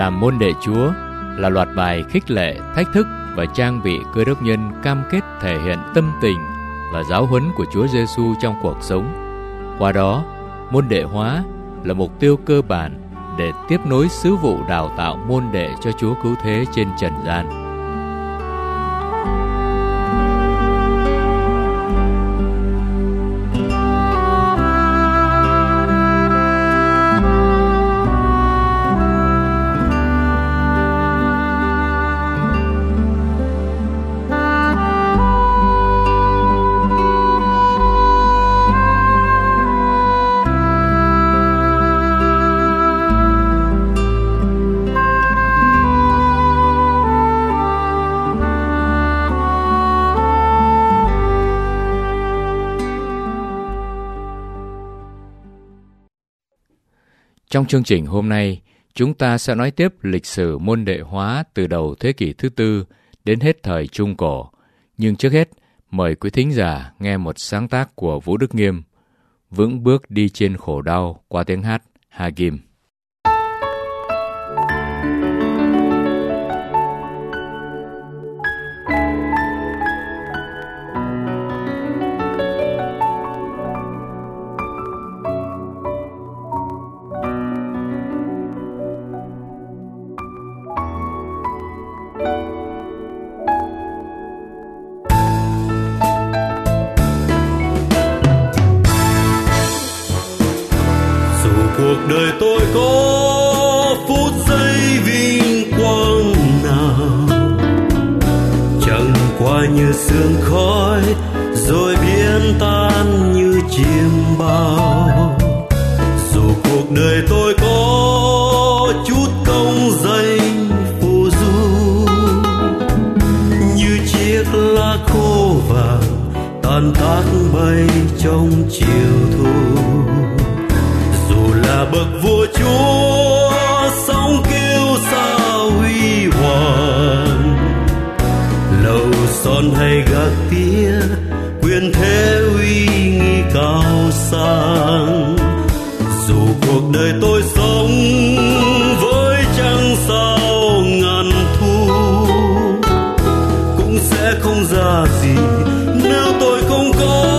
Làm môn đệ Chúa là loạt bài khích lệ, thách thức và trang bị Cơ đốc nhân cam kết thể hiện tâm tình và giáo huấn của Chúa Giêsu trong cuộc sống. Qua đó, môn đệ hóa là mục tiêu cơ bản để tiếp nối sứ vụ đào tạo môn đệ cho Chúa Cứu Thế trên trần gian. Trong chương trình hôm nay, chúng ta sẽ nói tiếp lịch sử môn đệ hóa từ đầu thế kỷ thứ tư đến hết thời Trung Cổ. Nhưng trước hết, mời quý thính giả nghe một sáng tác của Vũ Đức Nghiêm, Vững bước đi trên khổ đau, qua tiếng hát Hagim. Cuộc đời tôi có phút giây vinh quang nào, chẳng qua như sương khói rồi biến tan như chim bao. Dù cuộc đời tôi có chút công danh phù du, như chiếc lá khô vàng tan tác bay trong chiều thu. Là bậc vua chúa sóng kêu sao huy hoàng, lầu son hay gác tía quyền thế uy nghi cao sang. Dù cuộc đời tôi sống với trăng sao ngàn thu, cũng sẽ không ra gì nếu tôi không có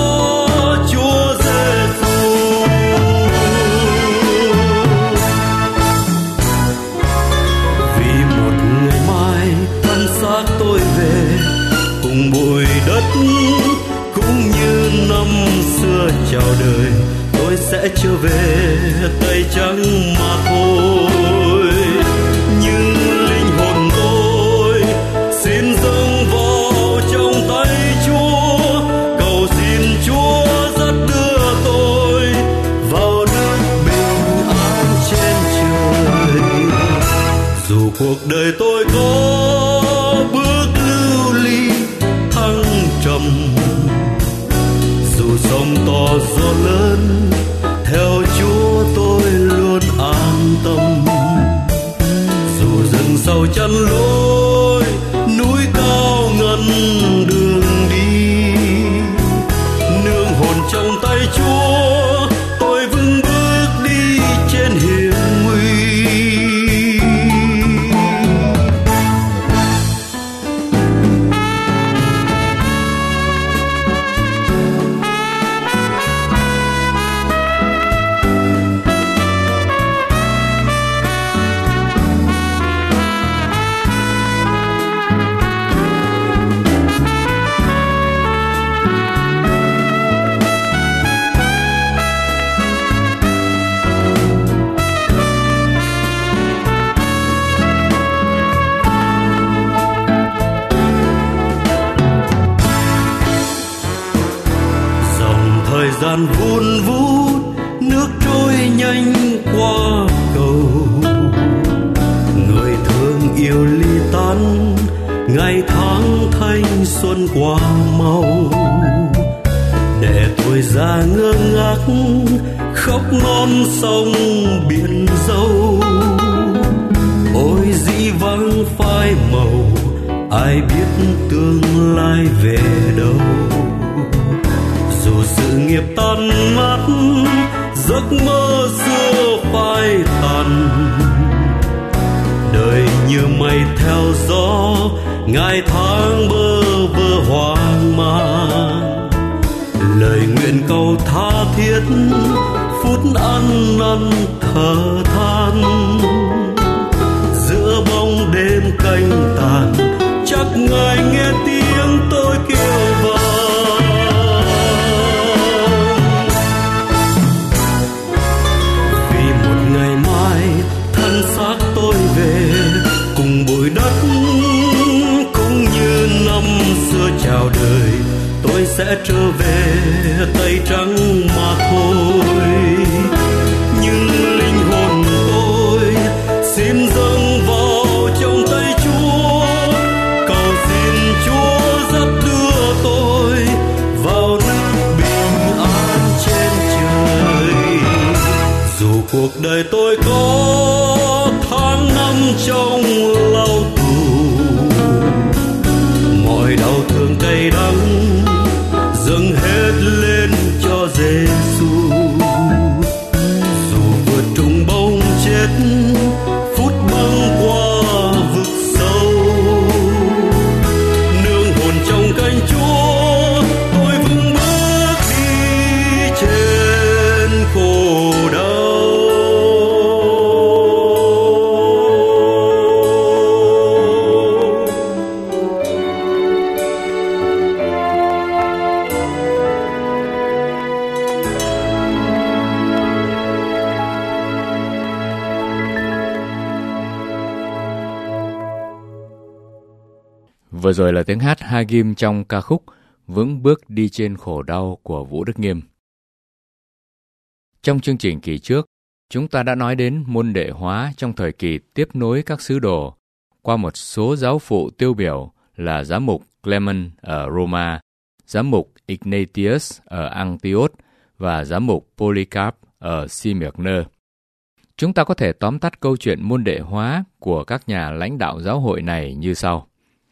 bụi đất. Cũng như năm xưa chào đời, tôi sẽ trở về tay trắng mà thôi. Nhưng linh hồn tôi xin dâng vào trong tay Chúa, cầu xin Chúa dắt đưa tôi vào nước bình an trên trời. Dù cuộc đời tôi có dù sóng to gió lớn, theo Chúa tôi luôn an tâm. Dù rừng sâu chắn lối, núi cao ngăn đường đi, nương hồn trong tay Chúa tôi vững bước đi trên hiểm nguy. Thời gian vun vút, nước trôi nhanh qua cầu. Người thương yêu ly tan, ngày tháng thanh xuân qua mau. Để tuổi già ngơ ngác, khóc non sông biển dâu. Ôi dĩ vắng phai màu, ai biết tương lai về đâu. Dù sự nghiệp tan nát, giấc mơ xưa phai tàn, đời như mây theo gió, ngày tháng bơ vơ hoang mang. Lời nguyện cầu tha thiết, phút ăn năn thở than. Giữa bóng đêm canh tàn, chắc Ngài nghe tiếng tôi kêu vang. Vì một ngày mai thân xác tôi về, cùng bụi đất cũng như năm xưa chào đời, tôi sẽ trở về tay trắng mà thôi. Nhưng linh hồn tôi xin dâng vào trong tay Chúa, cầu xin Chúa dắt đưa tôi vào nước bình an trên trời. Dù cuộc đời tôi có tháng năm trong lao tù, mọi đau thương cay đắng dâng hết lên cho Giêsu. Dù vượt trùng bóng chết, phút băng qua vực sâu, nương hồn trong cánh Chúa, tôi vững bước đi trên khổ đau. Vừa rồi là tiếng hát Hagim trong ca khúc Vững bước đi trên khổ đau của Vũ Đức Nghiêm. Trong chương trình kỳ trước, chúng ta đã nói đến môn đệ hóa trong thời kỳ tiếp nối các sứ đồ qua một số giáo phụ tiêu biểu là giám mục Clement ở Roma, giám mục Ignatius ở Antioch và giám mục Polycarp ở Smyrna. Chúng ta có thể tóm tắt câu chuyện môn đệ hóa của các nhà lãnh đạo giáo hội này như sau.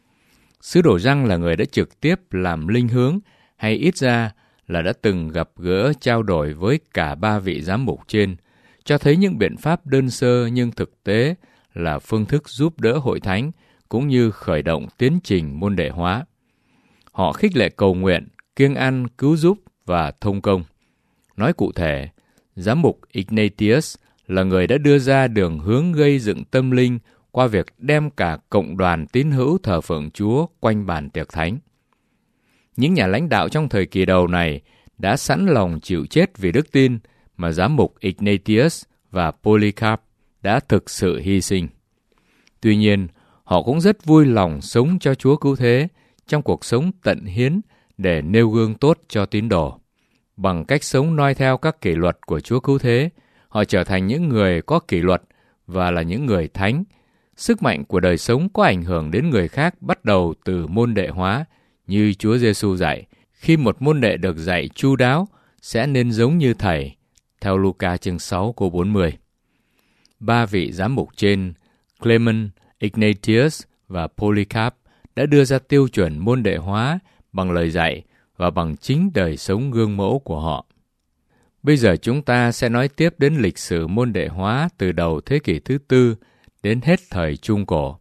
Sứ đồ Giăng là người đã trực tiếp làm linh hướng, hay ít ra là đã từng gặp gỡ trao đổi với cả ba vị giám mục trên, cho thấy những biện pháp đơn sơ nhưng thực tế là phương thức giúp đỡ hội thánh cũng như khởi động tiến trình môn đệ hóa. Họ khích lệ cầu nguyện, kiêng ăn, cứu giúp và thông công. Nói cụ thể, giám mục Ignatius là người đã đưa ra đường hướng gây dựng tâm linh qua việc đem cả cộng đoàn tín hữu thờ phượng Chúa quanh bàn tiệc thánh. Những nhà lãnh đạo trong thời kỳ đầu này đã sẵn lòng chịu chết vì đức tin mà giám mục Ignatius và Polycarp đã thực sự hy sinh. Tuy nhiên, họ cũng rất vui lòng sống cho Chúa cứu thế trong cuộc sống tận hiến để nêu gương tốt cho tín đồ. Bằng cách sống noi theo các kỷ luật của Chúa cứu thế, họ trở thành những người có kỷ luật và là những người thánh. Sức mạnh của đời sống có ảnh hưởng đến người khác bắt đầu từ môn đệ hóa, như Chúa Giêsu dạy. Khi một môn đệ được dạy chu đáo, sẽ nên giống như thầy, theo Luca chương 6 câu 40. Ba vị giám mục trên, Clement, Ignatius và Polycarp, đã đưa ra tiêu chuẩn môn đệ hóa bằng lời dạy và bằng chính đời sống gương mẫu của họ. Bây giờ chúng ta sẽ nói tiếp đến lịch sử môn đệ hóa từ đầu thế kỷ thứ tư đến hết thời Trung Cổ.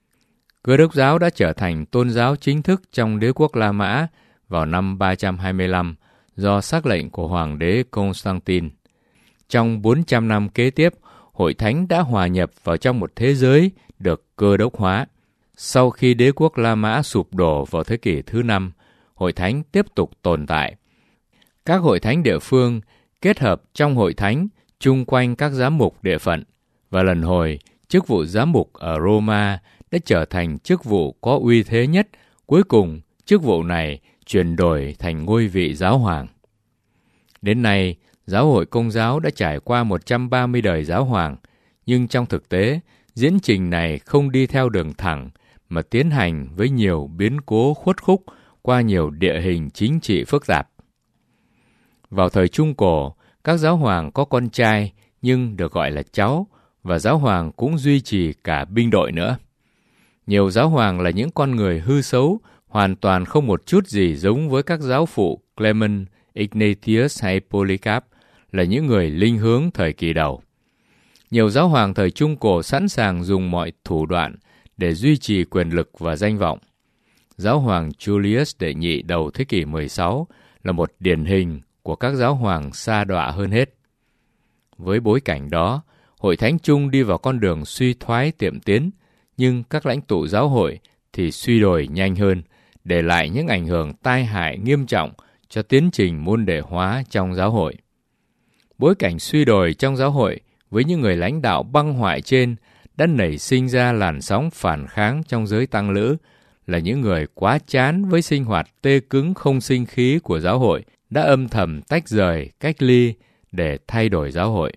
Cơ đốc giáo đã trở thành tôn giáo chính thức trong đế quốc La Mã vào năm 325 do sắc lệnh của hoàng đế Constantine. Trong 400 năm kế tiếp, hội thánh đã hòa nhập vào trong một thế giới được cơ đốc hóa. Sau khi đế quốc La Mã sụp đổ vào thế kỷ thứ 5, hội thánh tiếp tục tồn tại. Các hội thánh địa phương kết hợp trong hội thánh chung quanh các giám mục địa phận, và lần hồi, chức vụ giám mục ở Roma đã trở thành chức vụ có uy thế nhất. Cuối cùng, chức vụ này chuyển đổi thành ngôi vị giáo hoàng. Đến nay, giáo hội Công giáo đã trải qua 130 đời giáo hoàng, nhưng trong thực tế, diễn trình này không đi theo đường thẳng, mà tiến hành với nhiều biến cố khuất khúc qua nhiều địa hình chính trị phức tạp. Vào thời Trung Cổ, các giáo hoàng có con trai nhưng được gọi là cháu, và giáo hoàng cũng duy trì cả binh đội nữa. Nhiều giáo hoàng là những con người hư xấu, hoàn toàn không một chút gì giống với các giáo phụ Clement, Ignatius hay Polycarp, là những người linh hướng thời kỳ đầu. Nhiều giáo hoàng thời Trung Cổ sẵn sàng dùng mọi thủ đoạn để duy trì quyền lực và danh vọng. Giáo hoàng Julius Đệ Nhị đầu thế kỷ 16 là một điển hình của các giáo hoàng sa đọa hơn hết. Với bối cảnh đó, Hội Thánh Trung đi vào con đường suy thoái tiệm tiến, nhưng các lãnh tụ giáo hội thì suy đồi nhanh hơn, để lại những ảnh hưởng tai hại nghiêm trọng cho tiến trình môn đệ hóa trong giáo hội. Bối cảnh suy đồi trong giáo hội với những người lãnh đạo băng hoại trên đã nảy sinh ra làn sóng phản kháng trong giới tăng lữ, là những người quá chán với sinh hoạt tê cứng không sinh khí của giáo hội, đã âm thầm tách rời, cách ly để thay đổi giáo hội.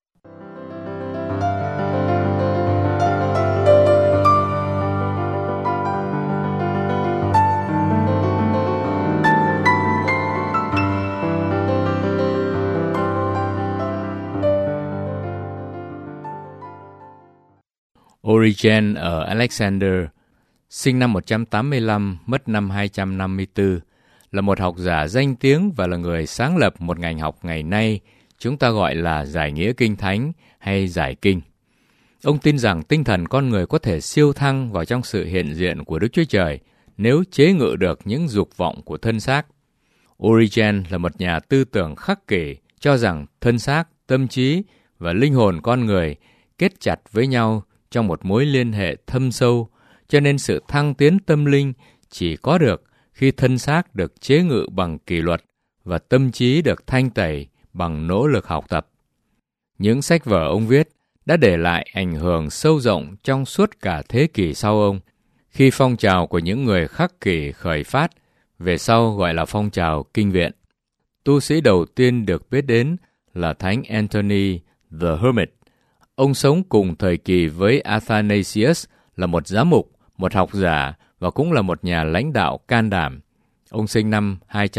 Origen ở Alexander, sinh năm 185, mất năm 254, là một học giả danh tiếng và là người sáng lập một ngành học ngày nay chúng ta gọi là giải nghĩa kinh thánh hay giải kinh. Ông tin rằng tinh thần con người có thể siêu thăng vào trong sự hiện diện của Đức Chúa Trời nếu chế ngự được những dục vọng của thân xác. Origen là một nhà tư tưởng khắc kỷ, cho rằng thân xác, tâm trí và linh hồn con người kết chặt với nhau trong một mối liên hệ thâm sâu, cho nên sự thăng tiến tâm linh chỉ có được khi thân xác được chế ngự bằng kỷ luật và tâm trí được thanh tẩy bằng nỗ lực học tập. Những sách vở ông viết đã để lại ảnh hưởng sâu rộng trong suốt cả thế kỷ sau ông, khi phong trào của những người khắc kỷ khởi phát, về sau gọi là phong trào kinh viện. Tu sĩ đầu tiên được biết đến là Thánh Anthony the Hermit. Ông sống cùng thời kỳ với Athanasius, là một giám mục, một học giả và cũng là một nhà lãnh đạo can đảm. Ông sinh năm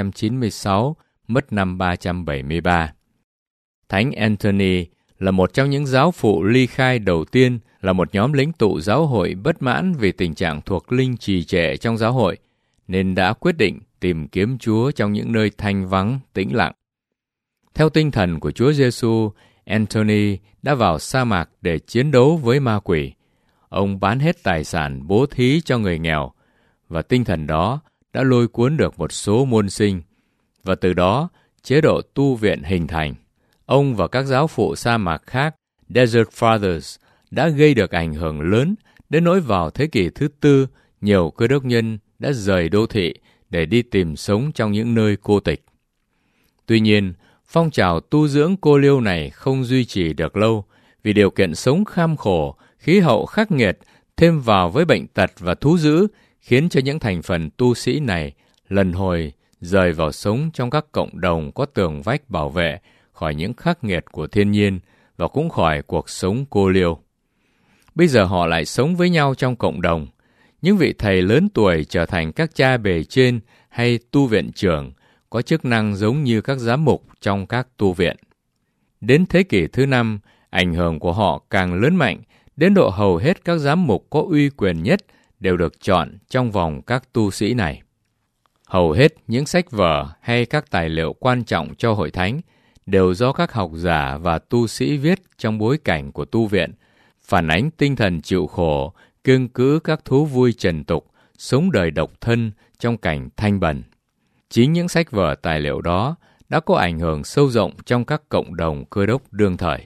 296, mất năm 373. Thánh Anthony là một trong những giáo phụ ly khai đầu tiên, là một nhóm lãnh tụ giáo hội bất mãn vì tình trạng thuộc linh trì trệ trong giáo hội, nên đã quyết định tìm kiếm Chúa trong những nơi thanh vắng, tĩnh lặng. Theo tinh thần của Chúa Giêsu, Anthony đã vào sa mạc để chiến đấu với ma quỷ. Ông bán hết tài sản bố thí cho người nghèo, và tinh thần đó đã lôi cuốn được một số môn sinh, và từ đó chế độ tu viện hình thành. Ông và các giáo phụ sa mạc khác, Desert Fathers, đã gây được ảnh hưởng lớn, đến nỗi vào thế kỷ thứ tư, nhiều cơ đốc nhân đã rời đô thị để đi tìm sống trong những nơi cô tịch. Tuy nhiên, phong trào tu dưỡng cô liêu này không duy trì được lâu, vì điều kiện sống kham khổ, khí hậu khắc nghiệt, thêm vào với bệnh tật và thú dữ, khiến cho những thành phần tu sĩ này lần hồi rời vào sống trong các cộng đồng có tường vách bảo vệ khỏi những khắc nghiệt của thiên nhiên và cũng khỏi cuộc sống cô liêu. Bây giờ họ lại sống với nhau trong cộng đồng. Những vị thầy lớn tuổi trở thành các cha bề trên hay tu viện trưởng, có chức năng giống như các giám mục trong các tu viện. Đến thế kỷ thứ 5, ảnh hưởng của họ càng lớn mạnh, đến độ hầu hết các giám mục có uy quyền nhất đều được chọn trong vòng các tu sĩ này. Hầu hết những sách vở hay các tài liệu quan trọng cho hội thánh đều do các học giả và tu sĩ viết trong bối cảnh của tu viện, phản ánh tinh thần chịu khổ, kiêng cữ các thú vui trần tục, sống đời độc thân trong cảnh thanh bần. Chính những sách vở tài liệu đó đã có ảnh hưởng sâu rộng trong các cộng đồng Cơ đốc đương thời.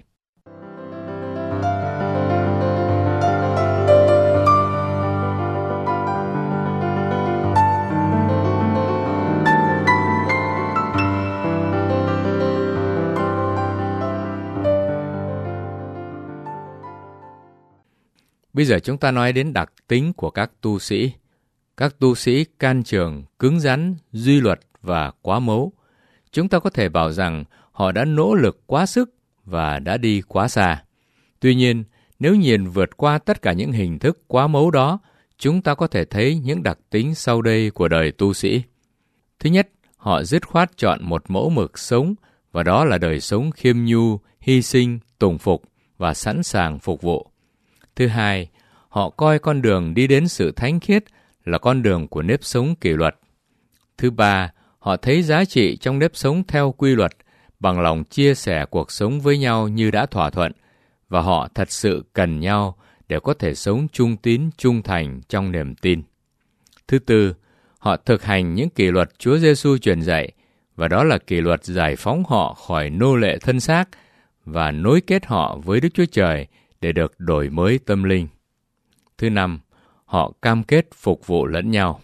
Bây giờ chúng ta nói đến đặc tính của các tu sĩ. Các tu sĩ can trường, cứng rắn, duy luật và quá mấu. Chúng ta có thể bảo rằng họ đã nỗ lực quá sức và đã đi quá xa. Tuy nhiên, nếu nhìn vượt qua tất cả những hình thức quá mấu đó, chúng ta có thể thấy những đặc tính sau đây của đời tu sĩ. Thứ nhất, họ dứt khoát chọn một mẫu mực sống, và đó là đời sống khiêm nhu, hy sinh, tùng phục và sẵn sàng phục vụ. Thứ hai, họ coi con đường đi đến sự thánh khiết là con đường của nếp sống kỷ luật. Thứ ba, họ thấy giá trị trong nếp sống theo quy luật, bằng lòng chia sẻ cuộc sống với nhau như đã thỏa thuận, và họ thật sự cần nhau để có thể sống trung tín, trung thành trong niềm tin. Thứ tư, họ thực hành những kỷ luật Chúa Giêsu truyền dạy, và đó là kỷ luật giải phóng họ khỏi nô lệ thân xác và nối kết họ với Đức Chúa Trời để được đổi mới tâm linh. Thứ năm, họ cam kết phục vụ lẫn nhau.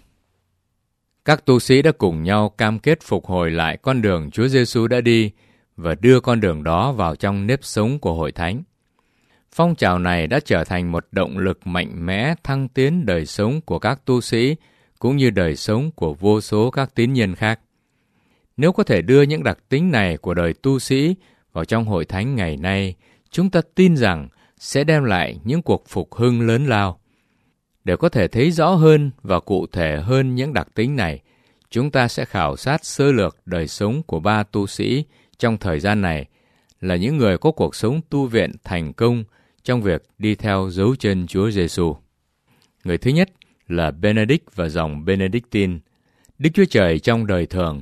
Các tu sĩ đã cùng nhau cam kết phục hồi lại con đường Chúa Giêsu đã đi và đưa con đường đó vào trong nếp sống của hội thánh. Phong trào này đã trở thành một động lực mạnh mẽ thăng tiến đời sống của các tu sĩ cũng như đời sống của vô số các tín nhân khác. Nếu có thể đưa những đặc tính này của đời tu sĩ vào trong hội thánh ngày nay, chúng ta tin rằng sẽ đem lại những cuộc phục hưng lớn lao. Để có thể thấy rõ hơn và cụ thể hơn những đặc tính này, chúng ta sẽ khảo sát sơ lược đời sống của 3 tu sĩ trong thời gian này, là những người có cuộc sống tu viện thành công trong việc đi theo dấu chân Chúa Giêsu. Người thứ nhất là Benedict và dòng Benedictine. Đức Chúa Trời trong đời thường.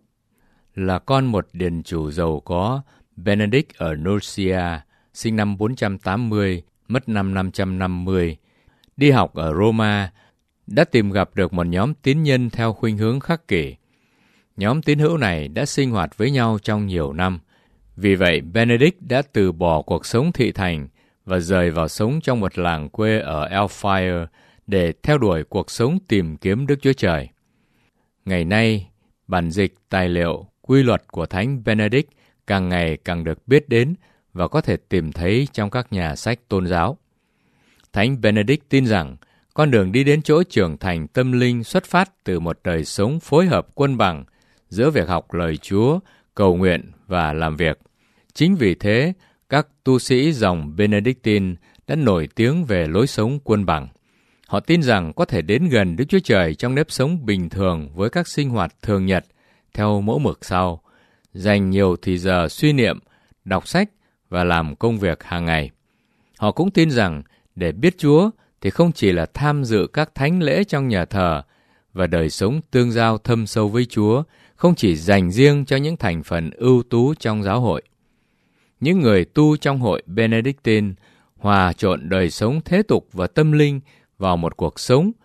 Là con một điền chủ giàu có, Benedict ở Nursia, sinh năm 480, mất năm 550, đi học ở Roma, đã tìm gặp được một nhóm tín nhân theo khuynh hướng khắc kỷ. Nhóm tín hữu này đã sinh hoạt với nhau trong nhiều năm. Vì vậy, Benedict đã từ bỏ cuộc sống thị thành và rời vào sống trong một làng quê ở Elfire để theo đuổi cuộc sống tìm kiếm Đức Chúa Trời. Ngày nay, bản dịch, tài liệu, quy luật của Thánh Benedict càng ngày càng được biết đến và có thể tìm thấy trong các nhà sách tôn giáo. Thánh Benedict tin rằng con đường đi đến chỗ trưởng thành tâm linh xuất phát từ một đời sống phối hợp cân bằng giữa việc học lời Chúa, cầu nguyện và làm việc. Chính vì thế, các tu sĩ dòng Benedictine đã nổi tiếng về lối sống cân bằng. Họ tin rằng có thể đến gần Đức Chúa Trời trong nếp sống bình thường với các sinh hoạt thường nhật theo mẫu mực sau: dành nhiều thì giờ suy niệm, đọc sách và làm công việc hàng ngày. Họ cũng tin rằng để biết Chúa thì không chỉ là tham dự các thánh lễ trong nhà thờ, và đời sống tương giao thâm sâu với Chúa không chỉ dành riêng cho những thành phần ưu tú trong giáo hội. Những người tu trong hội Benedictine hòa trộn đời sống thế tục và tâm linh vào một cuộc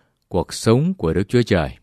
sống của Đức Chúa Trời.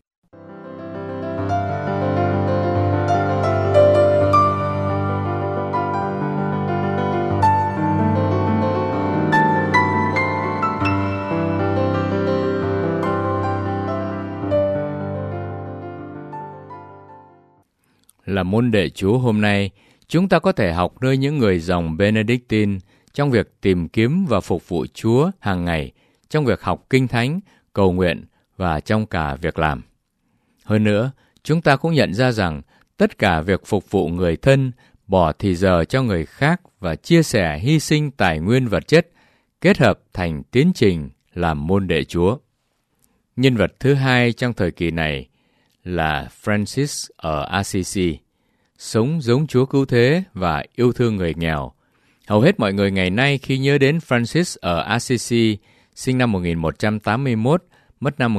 Là môn đệ Chúa hôm nay, chúng ta có thể học nơi những người dòng Benedictine trong việc tìm kiếm và phục vụ Chúa hàng ngày, trong việc học Kinh Thánh, cầu nguyện và trong cả việc làm. Hơn nữa, chúng ta cũng nhận ra rằng tất cả việc phục vụ người thân, bỏ thì giờ cho người khác và chia sẻ hy sinh tài nguyên vật chất kết hợp thành tiến trình làm môn đệ Chúa. Nhân vật thứ hai trong thời kỳ này là Francis ở Assisi, sống giống Chúa Cứu Thế và yêu thương người nghèo. Hầu hết mọi người ngày nay khi nhớ đến Francis ở Assisi, sinh năm 1181, mất năm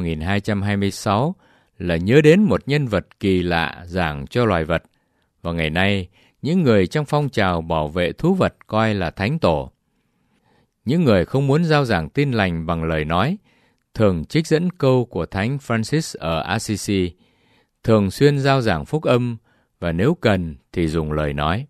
1226, là nhớ đến một nhân vật kỳ lạ giảng cho loài vật. Và ngày nay, những người trong phong trào bảo vệ thú vật coi là thánh tổ. Những người không muốn rao giảng tin lành bằng lời nói, thường trích dẫn câu của Thánh Francis ở Assisi, thường xuyên rao giảng phúc âm và nếu cần thì dùng lời nói.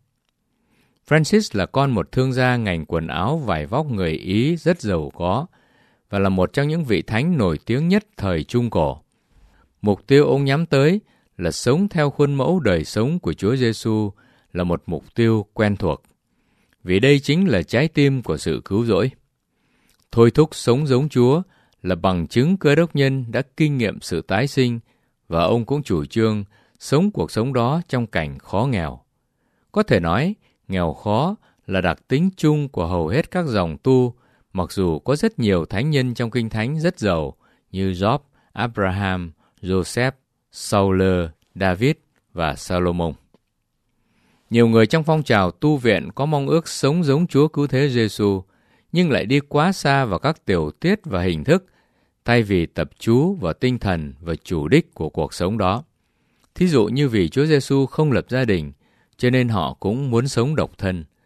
Francis là con một thương gia ngành quần áo vải vóc người Ý rất giàu có và là một trong những vị thánh nổi tiếng nhất thời Trung Cổ. Mục tiêu ông nhắm tới là sống theo khuôn mẫu đời sống của Chúa Giêsu, là một mục tiêu quen thuộc, vì đây chính là trái tim của sự cứu rỗi. Thôi thúc sống giống Chúa là bằng chứng Cơ Đốc nhân đã kinh nghiệm sự tái sinh, và ông cũng chủ trương sống cuộc sống đó trong cảnh khó nghèo. Có thể nói, nghèo khó là đặc tính chung của hầu hết các dòng tu, mặc dù có rất nhiều thánh nhân trong Kinh Thánh rất giàu như Job, Abraham, Joseph, Saul, David và Salomon. Nhiều người trong phong trào tu viện có mong ước sống giống Chúa Cứu Thế Giêsu, nhưng lại đi quá xa vào các tiểu tiết và hình thức, thay vì tập chú vào tinh thần và chủ đích của cuộc sống đó. Thí dụ như vì Chúa Giêsu không lập gia đình, cho nên họ cũng muốn sống độc thân.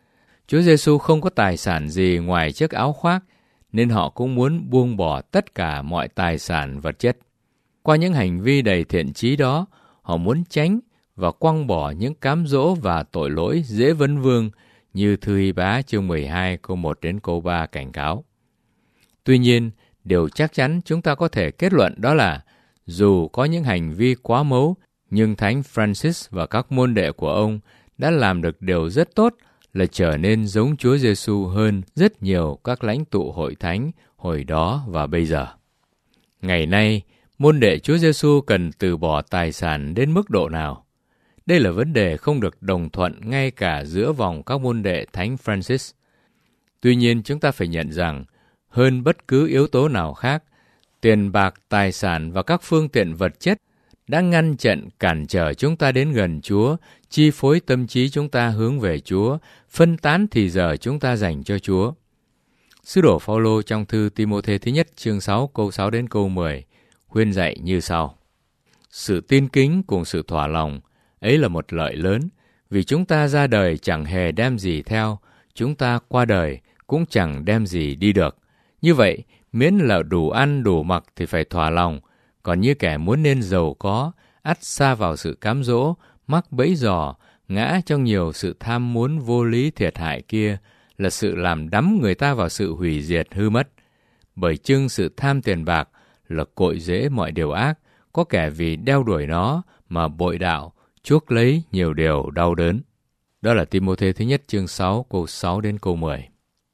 Chúa Giêsu không có tài sản gì ngoài chiếc áo khoác, nên họ cũng muốn buông bỏ tất cả mọi tài sản vật chất. Qua những hành vi đầy thiện chí đó, họ muốn tránh và quăng bỏ những cám dỗ và tội lỗi dễ vấn vương như Thư Hy-bá chương 12 câu 1 đến câu 3 cảnh cáo. Tuy nhiên, điều chắc chắn chúng ta có thể kết luận đó là dù có những hành vi quá mấu, nhưng Thánh Francis và các môn đệ của ông đã làm được điều rất tốt là trở nên giống Chúa Giêsu hơn rất nhiều các lãnh tụ hội thánh hồi đó và bây giờ. Ngày nay, môn đệ Chúa Giêsu cần từ bỏ tài sản đến mức độ nào? Đây là vấn đề không được đồng thuận ngay cả giữa vòng các môn đệ Thánh Francis. Tuy nhiên, chúng ta phải nhận rằng, hơn bất cứ yếu tố nào khác, tiền bạc, tài sản và các phương tiện vật chất đã ngăn chặn cản trở chúng ta đến gần Chúa, chi phối tâm trí chúng ta hướng về Chúa, phân tán thì giờ chúng ta dành cho Chúa. Sứ đồ Phao-lô trong thư Ti-mô-thê thứ nhất chương 6 câu 6 đến câu 10 khuyên dạy như sau: Sự tin kính cùng sự thỏa lòng ấy là một lợi lớn, vì chúng ta ra đời chẳng hề đem gì theo, chúng ta qua đời cũng chẳng đem gì đi được. Như vậy, miễn là đủ ăn đủ mặc thì phải thỏa lòng, còn như kẻ muốn nên giàu có, ắt sa vào sự cám dỗ, mắc bẫy giò, ngã trong nhiều sự tham muốn vô lý thiệt hại kia, là sự làm đắm người ta vào sự hủy diệt hư mất. Bởi chưng sự tham tiền bạc là cội rễ mọi điều ác, có kẻ vì đeo đuổi nó mà bội đạo, chuốc lấy nhiều điều đau đớn. Đó là Ti-mô-thê thứ nhất chương 6 câu 6 đến câu 10.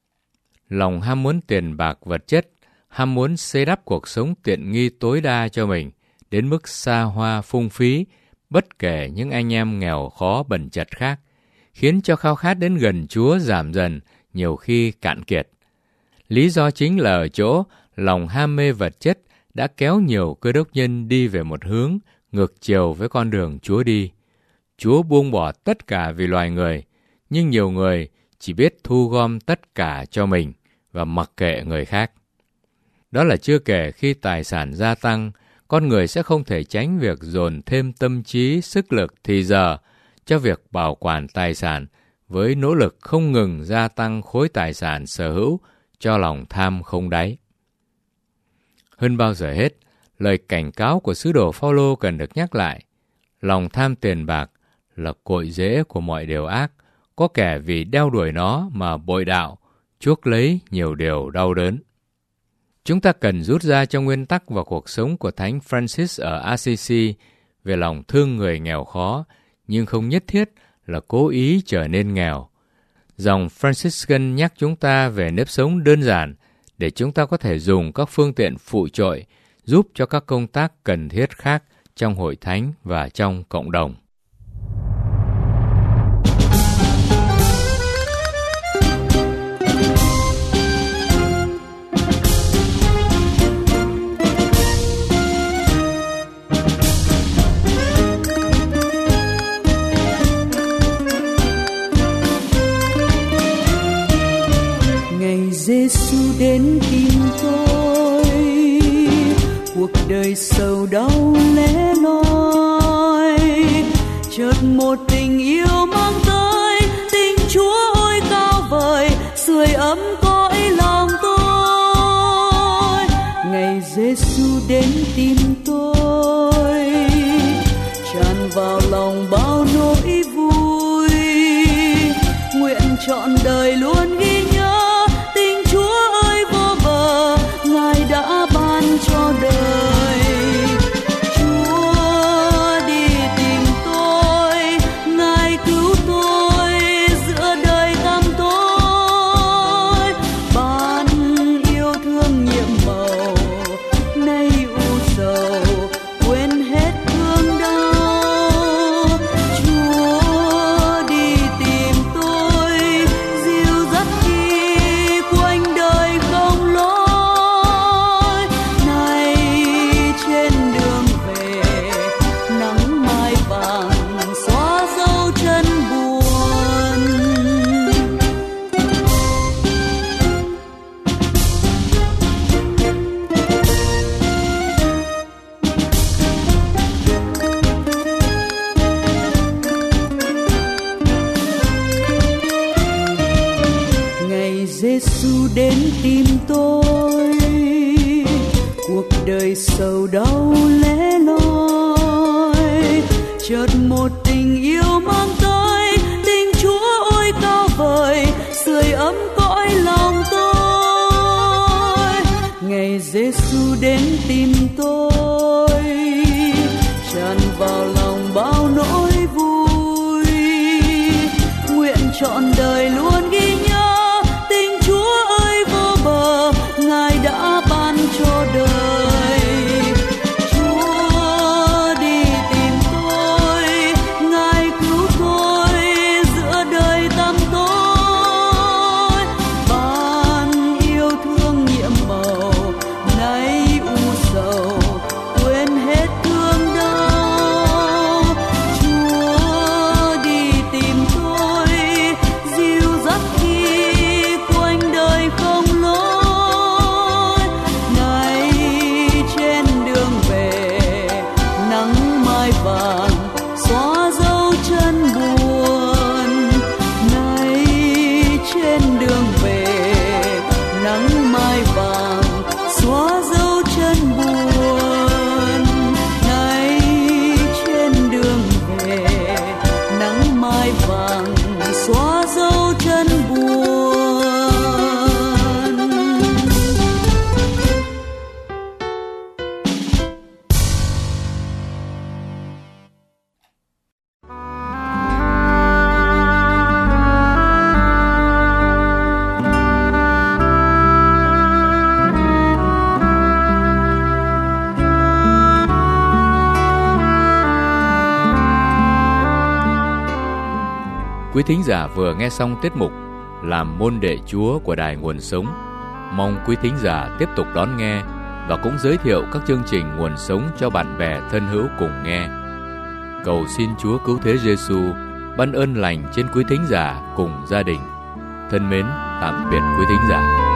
Lòng ham muốn tiền bạc vật chất, ham muốn xây đắp cuộc sống tiện nghi tối đa cho mình, đến mức xa hoa phung phí, bất kể những anh em nghèo khó bần chật khác, khiến cho khao khát đến gần Chúa giảm dần, nhiều khi cạn kiệt. Lý do chính là ở chỗ lòng ham mê vật chất đã kéo nhiều cơ đốc nhân đi về một hướng ngược chiều với con đường Chúa đi. Chúa buông bỏ tất cả vì loài người, nhưng nhiều người chỉ biết thu gom tất cả cho mình và mặc kệ người khác. Đó là chưa kể khi tài sản gia tăng, con người sẽ không thể tránh việc dồn thêm tâm trí, sức lực, thì giờ cho việc bảo quản tài sản với nỗ lực không ngừng gia tăng khối tài sản sở hữu cho lòng tham không đáy. Hơn bao giờ hết, lời cảnh cáo của sứ đồ Phao-lô cần được nhắc lại. Lòng tham tiền bạc là cội rễ của mọi điều ác, có kẻ vì đeo đuổi nó mà bội đạo, chuốc lấy nhiều điều đau đớn. Chúng ta cần rút ra cho nguyên tắc vào cuộc sống của Thánh Francis ở Assisi về lòng thương người nghèo khó, nhưng không nhất thiết là cố ý trở nên nghèo. Dòng Franciscan nhắc chúng ta về nếp sống đơn giản để chúng ta có thể dùng các phương tiện phụ trội giúp cho các công tác cần thiết khác trong hội thánh và trong cộng đồng. Giêsu đến tìm tôi, cuộc đời sầu đau lẻ loi, chợt một tình yêu mang tới, tình Chúa ôi cao vời, sưởi ấm cõi lòng tôi. Ngày Giêsu đến tìm tôi, tràn vào lòng bao nỗi vui, nguyện trọn đời luôn ghi nhớ đã ban cho đời. Chúa đi tìm tôi, Ngài cứu tôi giữa đời tăm tối, ban yêu thương nhiệm màu, nay u sầu quên hết thương đau. Chúa đi tìm tôi, dìu dắt đời sầu đau lẻ loi, chợt một tình yêu mang tới, tình Chúa ôi cao vời, sưởi ấm cõi lòng tôi. Ngày Giêsu đến tìm tôi, tràn vào lòng bao nỗi vui, nguyện trọn đời luôn ghi nhớ tình Chúa ơi vô bờ, Ngài đã ban cho đời. Chúa đi tìm tôi, Ngài cứu tôi giữa đời tăm tối, ban yêu thương nhiệm màu nay u sầu, quên hết thương đau. Chúa đi tìm tôi, dìu dắt khi quanh đời không lối. Này trên đường về, nắng mai vàng xóa dấu chân buồn. Này trên đường về, nắng mai vàng xóa dấu chân buồn. Này trên đường về, nắng mai vàng xóa dấu chân buồn. Quý thính giả vừa nghe xong tiết mục Làm môn đệ Chúa của Đài Nguồn Sống. Mong quý thính giả tiếp tục đón nghe và cũng giới thiệu các chương trình Nguồn Sống cho bạn bè thân hữu cùng nghe. Cầu xin Chúa Cứu Thế Giêsu ban ơn lành trên quý thính giả cùng gia đình. Thân mến, tạm biệt quý thính giả.